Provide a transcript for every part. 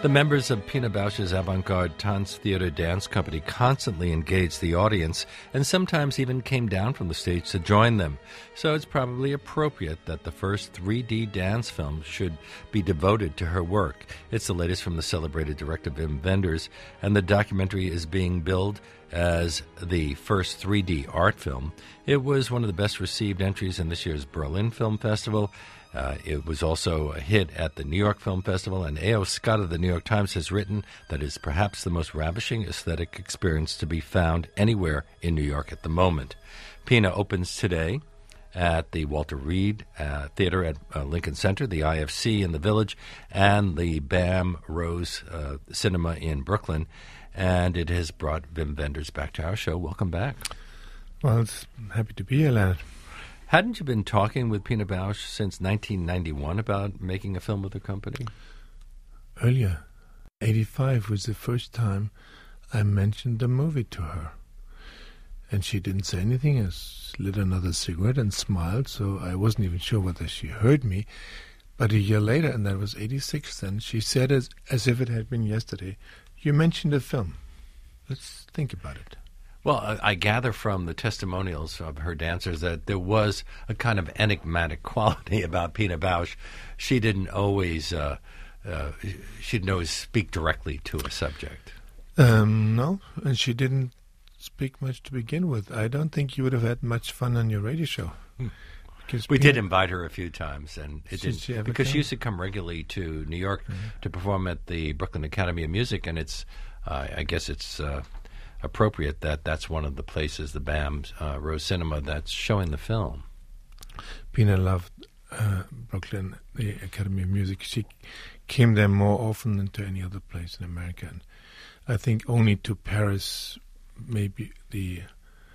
The members of Pina Bausch's avant-garde Tanztheater dance company constantly engaged the audience and sometimes even came down from the stage to join them. So it's probably appropriate that the first 3D dance film should be devoted to her work. It's the latest from the celebrated director Wim Wenders, and the documentary is being billed as the first 3D art film. It was one of the best received entries in this year's Berlin Film Festival. It was also a hit at the New York Film Festival, and A.O. Scott of the New York Times has written that it's perhaps the most ravishing aesthetic experience to be found anywhere in New York at the moment. Pina opens today at the Walter Reed Theater at Lincoln Center, the IFC in the Village, and the BAM Rose Cinema in Brooklyn. And it has brought Wim Wenders back to our show. Welcome back. Well, it's happy to be here, Leonard. Hadn't you been talking with Pina Bausch since 1991 about making a film with the company? Earlier. 1985 was the first time I mentioned the movie to her. And she didn't say anything. I lit another cigarette and smiled, so I wasn't even sure whether she heard me. But a year later, and that was 1986 then, she said as if it had been yesterday, "You mentioned a film. Let's think about it." Well, I gather from the testimonials of her dancers that there was a kind of enigmatic quality about Pina Bausch. She didn't always speak directly to a subject. No, and she didn't speak much to begin with. I don't think you would have had much fun on your radio show. We did invite her a few times, and it didn't, because come? she used to come regularly to New York to perform at the Brooklyn Academy of Music, and it's, I guess it's appropriate that that's one of the places, the BAM Rose Cinema, that's showing the film. Pina loved Brooklyn, the Academy of Music. She came there more often than to any other place in America, and I think only to Paris, maybe the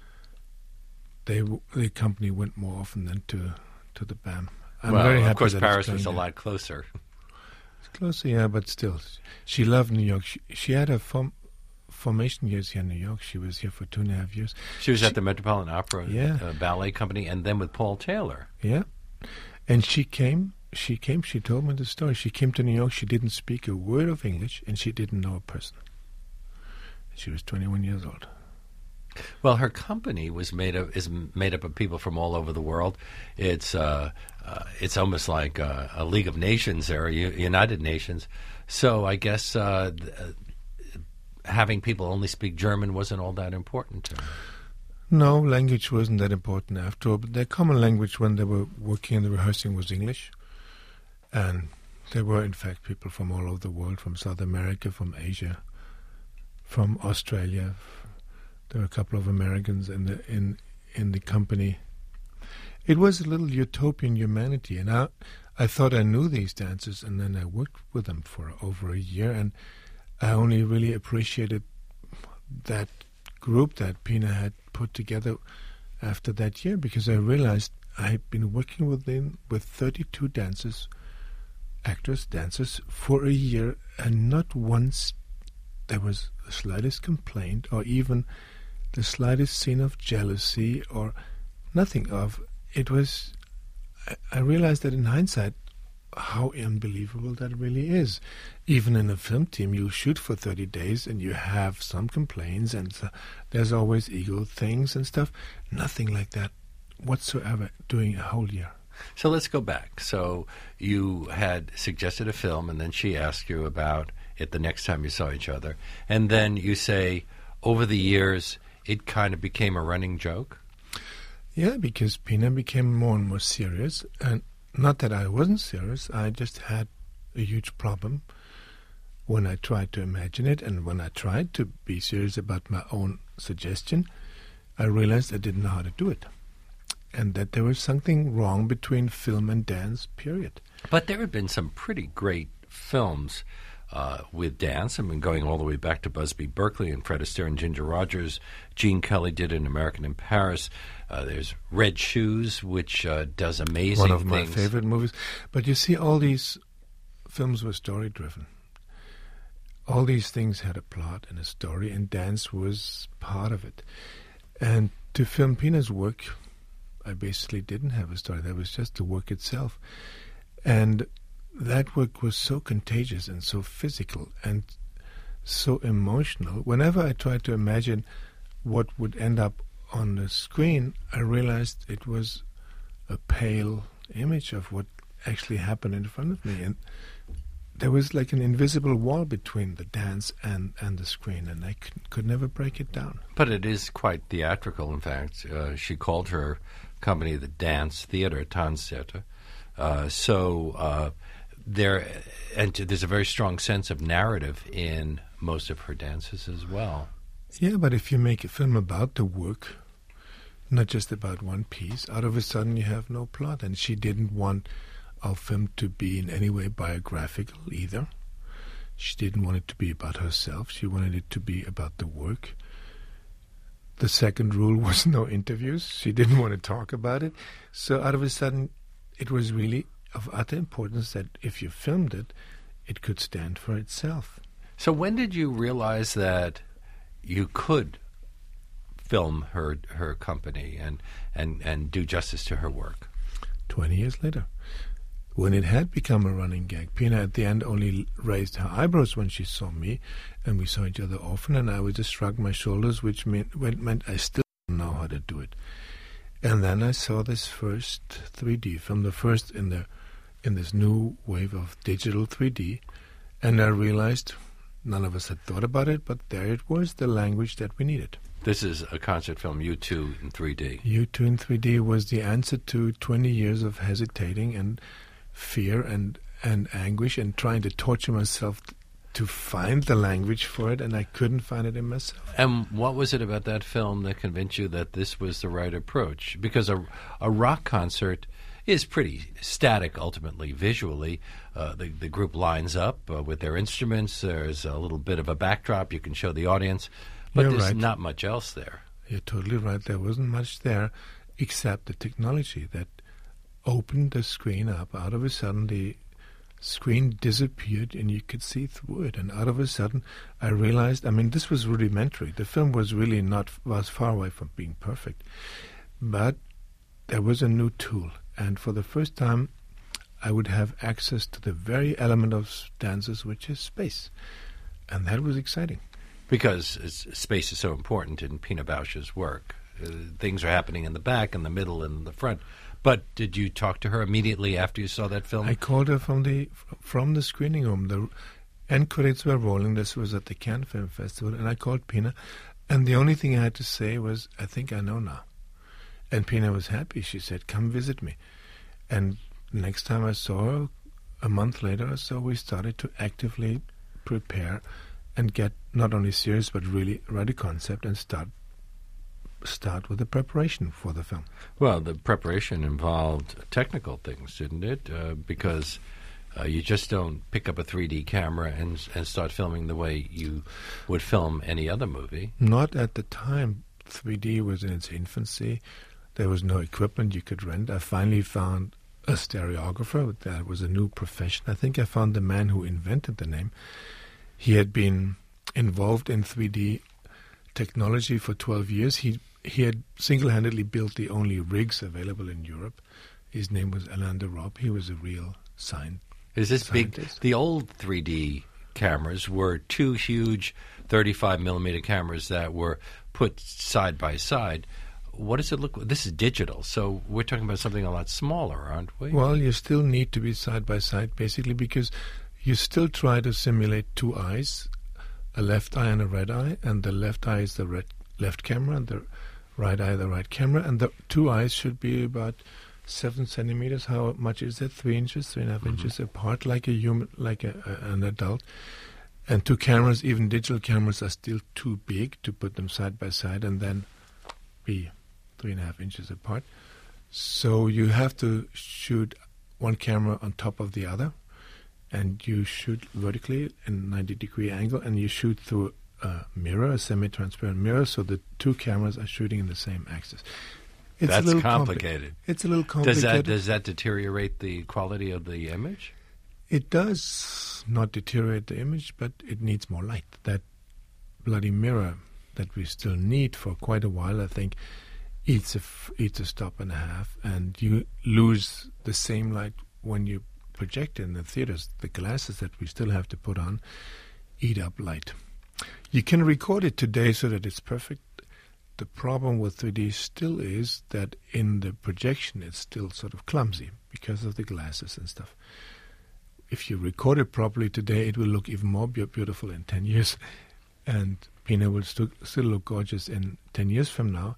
company went more often than to the BAM. I'm very happy. Of course, that Paris was a lot closer. It's closer, yeah, but still, she loved New York. She had a formation years here in New York. She was here for 2.5 years. She was at the Metropolitan Opera Ballet Company, and then with Paul Taylor. Yeah, and she came. She told me the story. She came to New York. She didn't speak a word of English, and she didn't know a person. She was 21 years old. Well, her company is made up of people from all over the world. It's almost like a League of Nations there, United Nations. So I guess having people only speak German wasn't all that important to her. No, language wasn't that important after all. But their common language when they were working and rehearsing was English. And there were, in fact, people from all over the world, from South America, from Asia, from Australia. There were a couple of Americans in the company. It was a little utopian humanity, and I thought I knew these dancers, and then I worked with them for over a year, and I only really appreciated that group that Pina had put together after that year, because I realized I had been working with 32 dancers, for a year, and not once there was the slightest complaint or even the slightest scene of jealousy or nothing of. It was, I realized that in hindsight how unbelievable that really is. Even in a film team, you shoot for 30 days and you have some complaints and there's always ego things and stuff. Nothing like that whatsoever during a whole year. So let's go back. So you had suggested a film, and then she asked you about it the next time you saw each other. And then you say, over the years, it kind of became a running joke? Yeah, because Pina became more and more serious. And not that I wasn't serious, I just had a huge problem when I tried to imagine it. And when I tried to be serious about my own suggestion, I realized I didn't know how to do it. And that there was something wrong between film and dance, period. But there have been some pretty great films with dance. I mean, going all the way back to Busby Berkeley and Fred Astaire and Ginger Rogers. Gene Kelly did An American in Paris. There's Red Shoes, which does amazing things. One of my favorite movies. But you see, all these films were story-driven. All these things had a plot and a story, and dance was part of it. And to film Pina's work, I basically didn't have a story. That was just the work itself. And that work was so contagious and so physical and so emotional. Whenever I tried to imagine what would end up on the screen, I realized it was a pale image of what actually happened in front of me. And there was like an invisible wall between the dance and the screen, and I could never break it down. But it is quite theatrical, in fact. She called her company the Dance Theater, Tanztheater. There's a very strong sense of narrative in most of her dances as well. Yeah, but if you make a film about the work, not just about one piece, out of a sudden you have no plot. And she didn't want our film to be in any way biographical either. She didn't want it to be about herself. She wanted it to be about the work. The second rule was no interviews. She didn't want to talk about it. So out of a sudden, it was really of utter importance that if you filmed it, it could stand for itself. So when did you realize that you could film her company and do justice to her work? 20 years later. When it had become a running gag, Pina at the end only raised her eyebrows when she saw me, and we saw each other often, and I would just shrug my shoulders, which meant I still don't know how to do it. And then I saw this first 3D film, the first in this new wave of digital 3D, and I realized none of us had thought about it, but there it was, the language that we needed. This is a concert film, U2 in 3D. U2 in 3D was the answer to 20 years of hesitating and fear and anguish and trying to torture myself to find the language for it, and I couldn't find it in myself. And what was it about that film that convinced you that this was the right approach? Because a rock concert is pretty static, ultimately, visually. The group lines up with their instruments. There's a little bit of a backdrop. You can show the audience. But You're there's right. Not much else there. You're totally right. There wasn't much there except the technology that opened the screen up. Out of a sudden, the screen disappeared and you could see through it. And out of a sudden, I realized, this was rudimentary. The film was really was far away from being perfect. But there was a new tool. And for the first time, I would have access to the very element of dances, which is space. And that was exciting. Because space is so important in Pina Bausch's work. Things are happening in the back, in the middle, and in the front. But did you talk to her immediately after you saw that film? I called her from the screening room. The end credits were rolling. This was at the Cannes Film Festival. And I called Pina. And the only thing I had to say was, I think I know now. And Pina was happy. She said, come visit me. And next time I saw her, a month later or so, we started to actively prepare and get not only serious but really write a concept and start with the preparation for the film. Well, the preparation involved technical things, didn't it? Because you just don't pick up a 3D camera and start filming the way you would film any other movie. Not at the time. 3D was in its infancy. There was no equipment you could rent. I finally found a stereographer. That was a new profession. I think I found the man who invented the name. He had been involved in 3D technology for 12 years. He had single-handedly built the only rigs available in Europe. His name was Alain de Rob. He was a real scientist. Is this big? The old 3D cameras were two huge 35mm cameras that were put side by side. What does it look like? This is digital, so we're talking about something a lot smaller, aren't we? Well, you still need to be side by side, basically, because you still try to simulate two eyes, a left eye and a red eye, and the left eye is the left camera, and the right eye the right camera, and the two eyes should be about 7 centimeters. How much is that? 3 inches, 3.5 inches apart, like a human, like an adult. And two cameras, even digital cameras, are still too big to put them side by side and then be 3.5 inches apart. So you have to shoot one camera on top of the other, and you shoot vertically in a 90-degree angle, and you shoot through a mirror, a semi-transparent mirror, so the two cameras are shooting in the same axis. That's complicated. It's a little complicated. Does that deteriorate the quality of the image? It does not deteriorate the image, but it needs more light. That bloody mirror that we still need for quite a while, I think, eats a stop and a half, and you lose the same light when you projector in the theaters, the glasses that we still have to put on, eat up light. You can record it today so that it's perfect. The problem with 3D still is that in the projection it's still sort of clumsy because of the glasses and stuff. If you record it properly today, it will look even more beautiful in 10 years. And Pina will still look gorgeous in 10 years from now.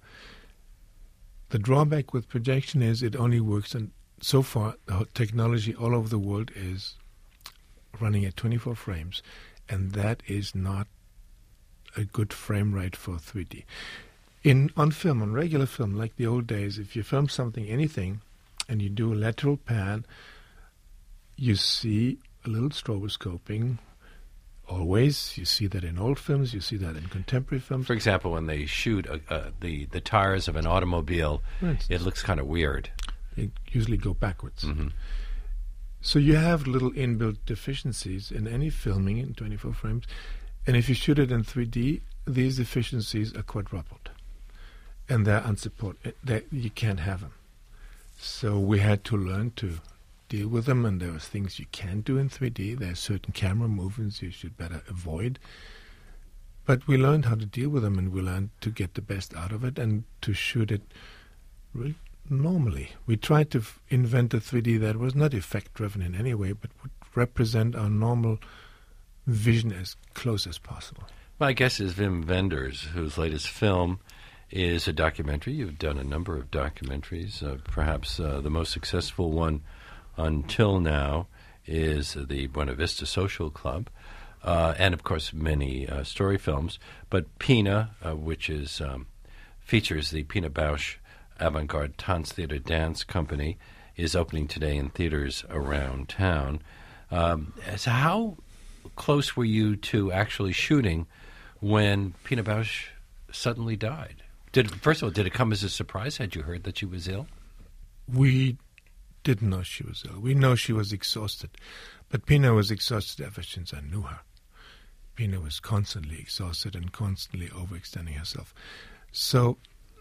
The drawback with projection is it only works, and so far the technology all over the world is running at 24 frames, and that is not a good frame rate for 3D. On film, on regular film, like the old days, if you film something, anything, and you do a lateral pan, you see a little stroboscoping. Always, you see that in old films, you see that in contemporary films. For example, when they shoot the tires of an automobile, it looks kind of weird. They usually go backwards. Mm-hmm. So you have little inbuilt deficiencies in any filming in 24 frames. And if you shoot it in 3D, these deficiencies are quadrupled. And they're unsupported. You can't have them. So we had to learn to deal with them, and there are things you can't do in 3D. There are certain camera movements you should better avoid. But we learned how to deal with them, and we learned to get the best out of it and to shoot it really normally. We tried to invent a 3D that was not effect-driven in any way, but would represent our normal vision as close as possible. My guess is Wim Wenders, whose latest film is a documentary. You've done a number of documentaries. Perhaps the most successful one until now is the Buena Vista Social Club, and of course many story films. But Pina, which is features the Pina Bausch Avant-Garde Tanztheater Dance Company, is opening today in theaters around town. So how close were you to actually shooting when Pina Bausch suddenly died? First of all, did it come as a surprise? Had you heard that she was ill? We didn't know she was ill. We know she was exhausted. But Pina was exhausted ever since I knew her. Pina was constantly exhausted and constantly overextending herself. So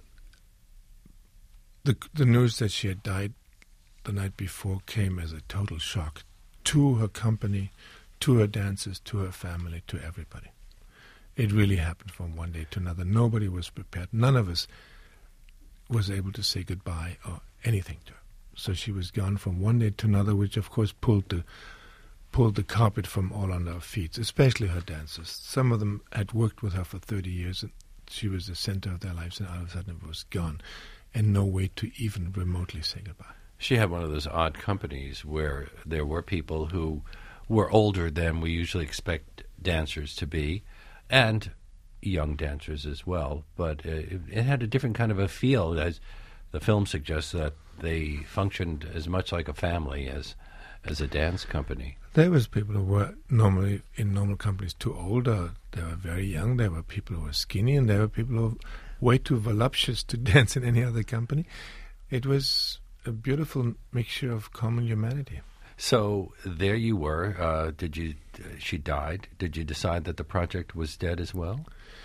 the news that she had died the night before came as a total shock to her company, to her dancers, to her family, to everybody. It really happened from one day to another. Nobody was prepared. None of us was able to say goodbye or anything to her. So she was gone from one day to another, which of course pulled the carpet from all under our feet, especially her dancers. Some of them had worked with her for 30 years, and she was the center of their lives, and all of a sudden it was gone, and no way to even remotely say goodbye. She had one of those odd companies where there were people who were older than we usually expect dancers to be, and young dancers as well, but it had a different kind of a feel, as the film suggests, that they functioned as much like a family as a dance company. There was people who were normally in normal companies too old, or they were very young. There were people who were skinny, and there were people who were way too voluptuous to dance in any other company. It was a beautiful mixture of common humanity. So there you were. She died. Did you decide that the project was dead as well?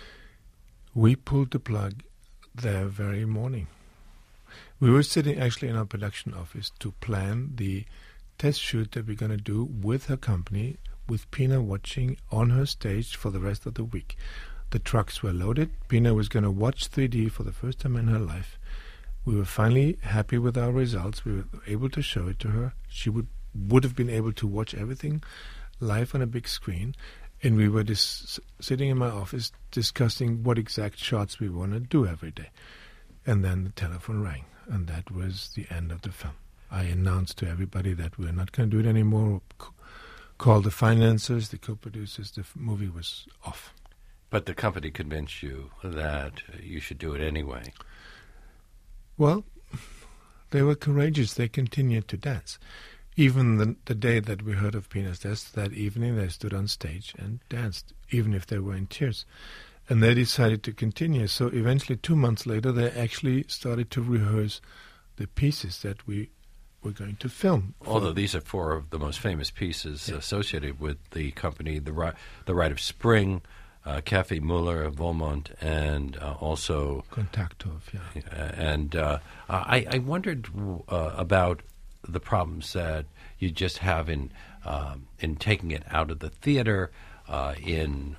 We pulled the plug that very morning. We were sitting actually in our production office to plan the test shoot that we're going to do with her company, with Pina watching on her stage for the rest of the week. The trucks were loaded. Pina was going to watch 3D for the first time in her life. We were finally happy with our results. We were able to show it to her. She would have been able to watch everything live on a big screen. And we were sitting in my office discussing what exact shots we want to do every day. And then the telephone rang, and that was the end of the film. I announced to everybody that we're not going to do it anymore. Called the financiers, the co-producers. The movie was off. But the company convinced you that you should do it anyway. Well, they were courageous. They continued to dance. Even the day that we heard of Pina's death, that evening they stood on stage and danced, even if they were in tears. And they decided to continue. So eventually, 2 months later, they actually started to rehearse the pieces that we were going to film. Although these are four of the most famous pieces associated with the company, The Rite of Spring, Café Muller, Volmont, and also Kontakthof, And I wondered about the problems that you just have in taking it out of the theater, in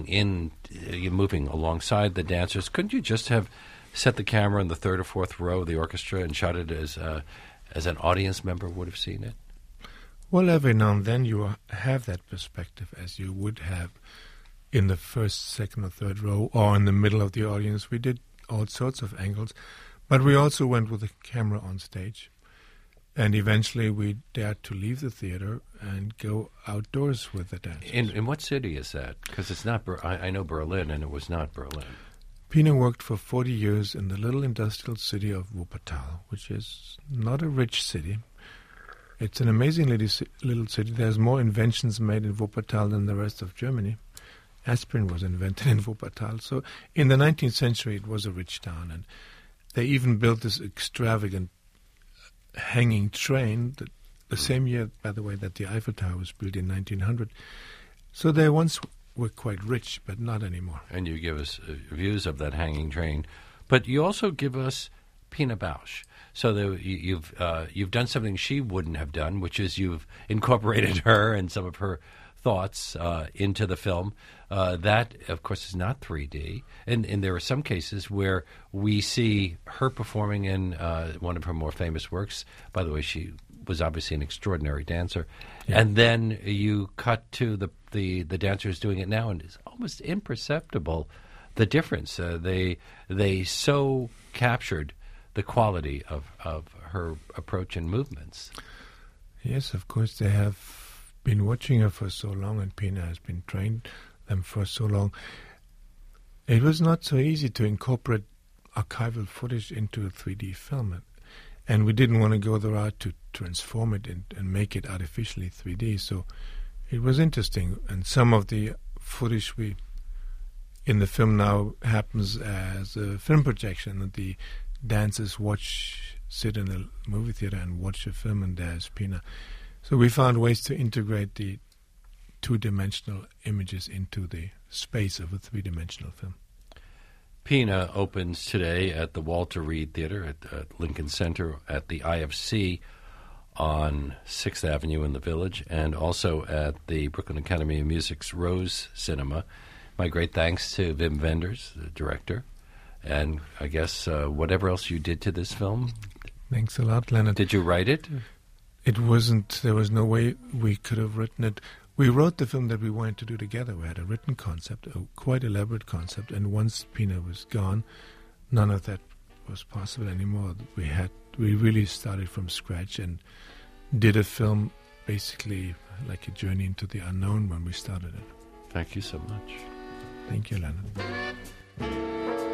moving alongside the dancers. Couldn't you just have set the camera in the third or fourth row of the orchestra and shot it as an audience member would have seen it? Well, every now and then you have that perspective as you would have in the first, second, or third row or in the middle of the audience. We did all sorts of angles, but we also went with the camera on stage. And eventually we dared to leave the theater and go outdoors with the dancers. In what city is that? Because it's not. I know Berlin, and it was not Berlin. Pina worked for 40 years in the little industrial city of Wuppertal, which is not a rich city. It's an amazingly little city. There's more inventions made in Wuppertal than the rest of Germany. Aspirin was invented in Wuppertal. So in the 19th century, it was a rich town. And they even built this extravagant hanging train, the same year, by the way, that the Eiffel Tower was built in 1900. So they once were quite rich, but not anymore. And you give us views of that hanging train. But you also give us Pina Bausch. So you've done something she wouldn't have done, which is you've incorporated her and some of her thoughts into the film. That, of course, is not 3D. And there are some cases where we see her performing in one of her more famous works. By the way, she was obviously an extraordinary dancer. Yeah. And then you cut to the dancers doing it now, and it's almost imperceptible, the difference. They so captured the quality of her approach and movements. Yes, of course, they have been watching her for so long, and Pina has been trained them for so long. It was not so easy to incorporate archival footage into a 3D film, and we didn't want to go the route to transform it and make it artificially 3D, so it was interesting. And some of the footage in the film now happens as a film projection, and the dancers sit in a movie theater and watch a film, and there's Pina. So we found ways to integrate the two-dimensional images into the space of a three-dimensional film. Pina opens today at the Walter Reed Theater at Lincoln Center, at the IFC on 6th Avenue in the Village, and also at the Brooklyn Academy of Music's Rose Cinema. My great thanks to Wim Wenders, the director, and I guess whatever else you did to this film. Thanks a lot, Leonard. Did you write it? It wasn't. There was no way we could have written it. We wrote the film that we wanted to do together. We had a written concept, a quite elaborate concept, and once Pina was gone, none of that was possible anymore. We really started from scratch and did a film basically like a journey into the unknown when we started it. Thank you so much. Thank you, Leonard.